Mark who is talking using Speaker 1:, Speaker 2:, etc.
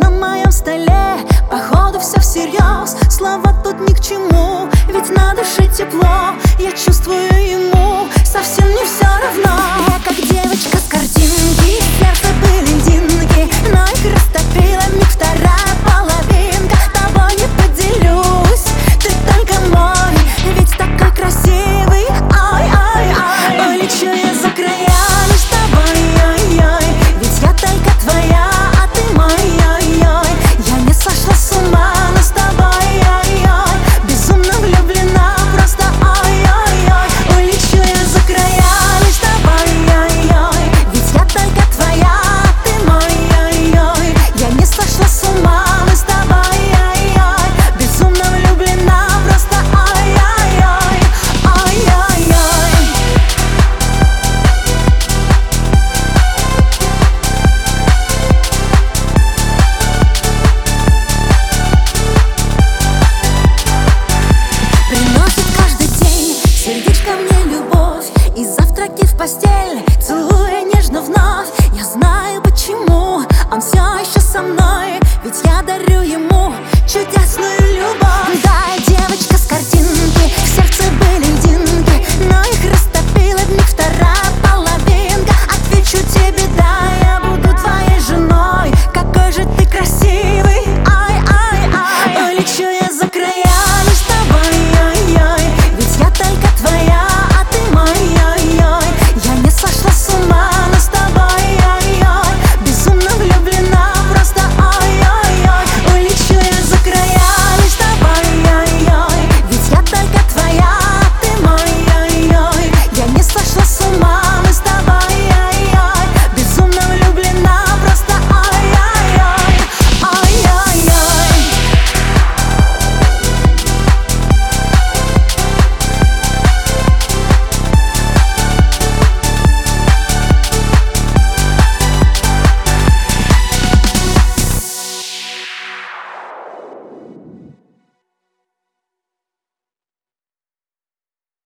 Speaker 1: на моем столе. Походу все всерьез, слова тут ни к чему, ведь на душе тепло, я чувствую ему совсем не все равно. Я как девочка с картинки, сердце бы льдинки, но и красота